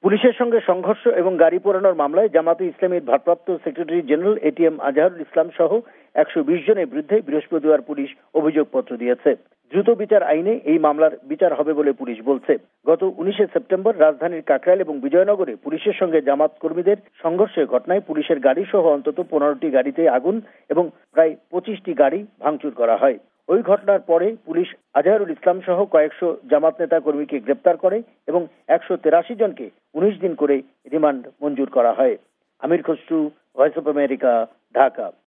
পুলিশের সঙ্গে সংঘর্ষ এবং গাড়ি পোড়ানোর মামলায় জামায়াতে ইসলামীর ভারপ্রাপ্ত secretary general ATM Azharul Islam সহ ১২০ জনের বিরুদ্ধে বৃহস্পতিবার পুলিশ অভিযোগপত্র দিয়েছে। দ্রুত বিচার আইনে এই মামলার বিচার হবে বলে পুলিশ বলছে। গত ১৯ সেপ্টেম্বর রাজধানীর কাকরাইল এবং বিজয়নগরে পুলিশের সঙ্গে জামায়াত কর্মীদের সংঘর্ষের ঘটনায় পুলিশের গাড়ি সহ অন্তত ১৫টি গাড়িতে আগুন এবং প্রায় ২৫টি গাড়ি ভাঙচুর করা হয়। ওই ঘটনার পরে পুলিশ আজহারুল ইসলাম সহ কয়েকশো জামাত নেতা কর্মীকে গ্রেপ্তার করে এবং ১৮৩ জনকে ১৯ দিন করে রিমান্ড মঞ্জুর করা হয়। Amir Khasru, Voice of America, Dhaka.